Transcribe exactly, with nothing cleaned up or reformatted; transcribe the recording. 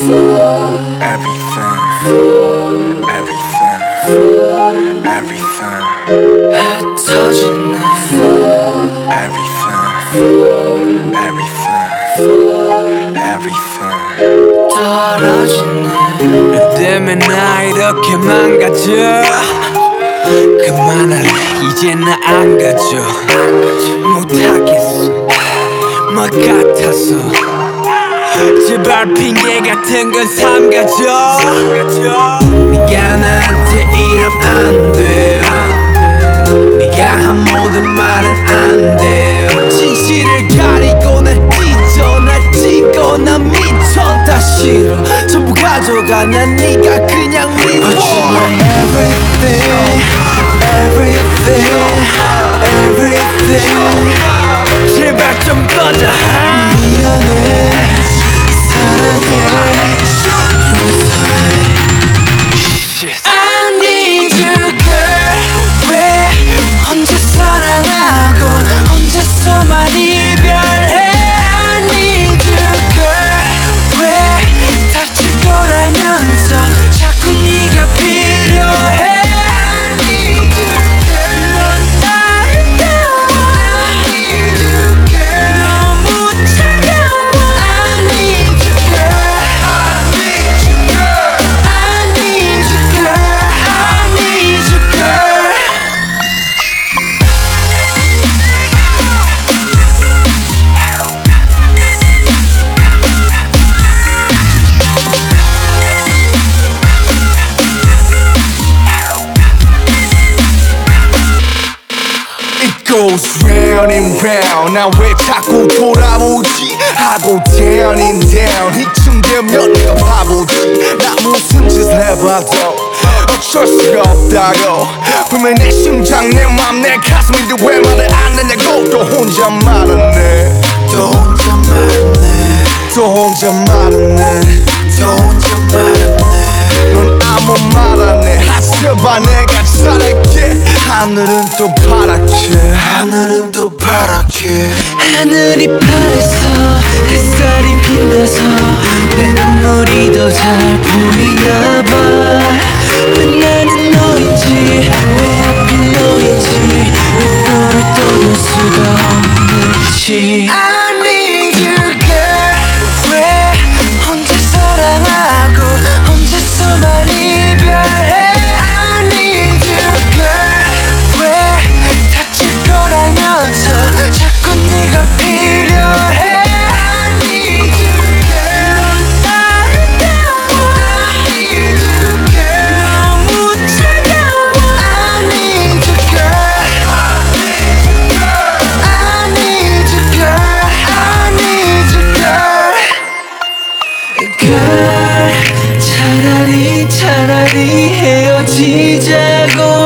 everything, everything, everything. 흩어지는 everything, everything, everything. 떨어지는 너 때문에 나 이렇게 망가져. 그만할래 이제 나 안 가져. 못하겠어 뭐 같아서. 제발 핑계 같은 건 삼가줘. 네가 나한테 이러면 안 돼요. 네가 한 모든 말은 안 돼요. 진실을 가리고 날 찢어 날 찢고 난 미쳐. 다 싫어 전부 가져가 난 네가 그냥 미워. But you are everything, everything, everything. 제발 좀 꺼져. 미안해 I need you girl. 왜 혼자 사랑하고 혼자서만 이별해. I need you girl. 왜 다칠 거라면서 자꾸 네가 필요해. I need you girl. 넌 나를 깨워. I need you girl. 너무 차가워. I need you girl. I need you girl. I need you girl. I need you girl. It goes round and round. 나 왜 자꾸 돌아오지 하고 down and down. 이쯤 되면 내가 바보지. 나 무슨 짓을 해봐도 어쩔 수가 없다고. 분명 내 심장 내 맘 내 가슴인데 왜 말을 안 하냐고. 또 혼자 말하네 또 혼자 말하네 또 혼자 말하네 또 혼자 말하네. 넌 아무 말 안 해. 하셔봐 내가 잘할게. 하늘은 또 파랗게 하늘은 또 파랗게. 하늘이 파래서 햇살이 빛나서 내 눈물이 더 잘 보이나봐. 왜 나는 너인지 왜 하필 너인지 왜 너를 떠날 수가 없는지. I need you girl. 왜 혼자 사랑하고 혼자서만 이별해. I need you girl. 왜 다칠 거라면서 자꾸 네가 필요해. I need you girl. 넌 나를 깨워. I need you girl. 너무 차가워. I need you girl. I need you girl. I need you girl. girl. 차라리 차라리 헤어지자고.